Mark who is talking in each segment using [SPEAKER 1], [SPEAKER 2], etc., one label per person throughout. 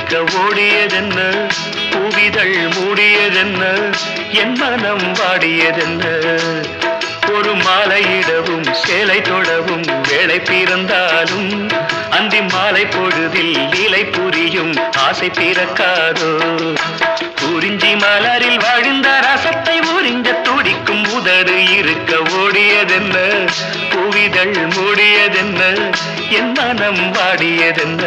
[SPEAKER 1] இருக்க ஓடியதென்ன பூவிதழ் மூடியதென்ன என் மனம் வாடியதென்ன ஒரு மாலையிடவும் சேலை தொடவும் வேளை பிறந்தாலும் அந்தி மாலை பொழுதில் இலை புரியும் ஆசை பிறக்காதோ குறிஞ்சி மலரில் வாழ்ந்த ரசத்தை உறிஞ்ச துடிக்கும் உதடு இருக்க ஓடியதென்ன பூவிதழ் மூடியதென்ன என் மனம் வாடியதென்ன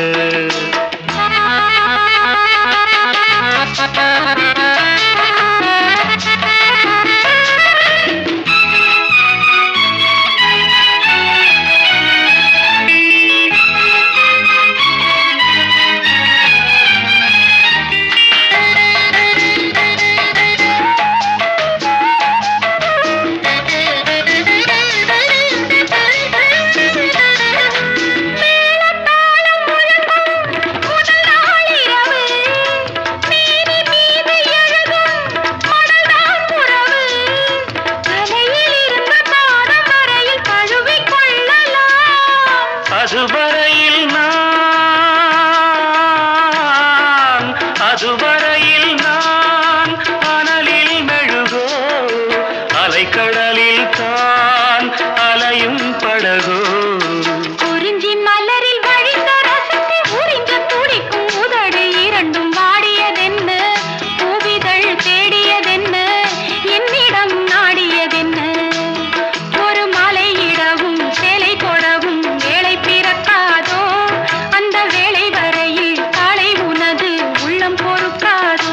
[SPEAKER 1] அதுவரையில் நான் அனலில் மெழுகோ அலைக்கடலில் தான் அலையும் படகோ
[SPEAKER 2] குறிஞ்சி மலரில் வழிந்த ரசத்தை உறிஞ்ச துடிக்கும் உதடு இரண்டும் வாடியதென்ன பூவிதழ் தேடியதென்ன என்னிடம் நாடியதென்ன ஒரு மலையிடவும் சேலை கொடவும் வேளை பிறக்காதோ அந்த வேளை வரையில் காலை உனது உள்ளம் பொறுக்காதோ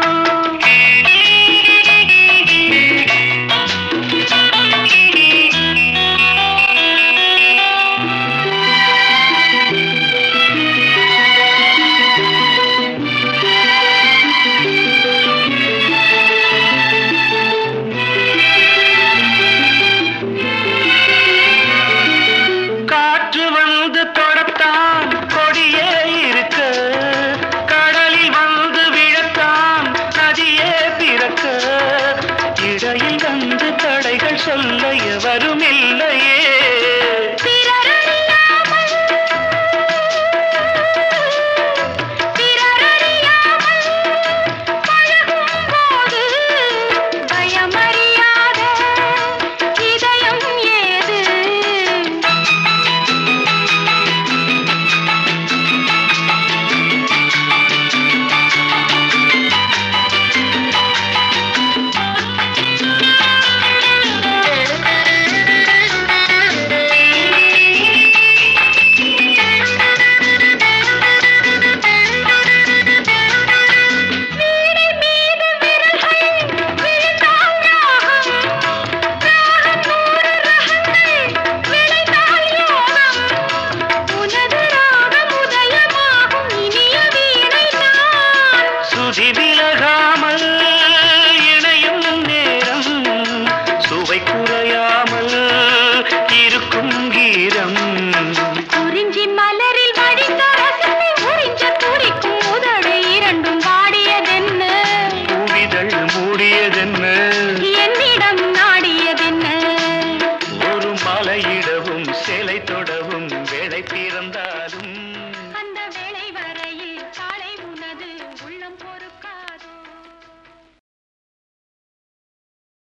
[SPEAKER 1] காற்று வந்து தொடத்தான் கொடியே இருக்க கடலில் வந்து விழத்தான் நதியே பிறக்க இடையில் வந்து தடைகள் சொல்ல எவரும் இல்லை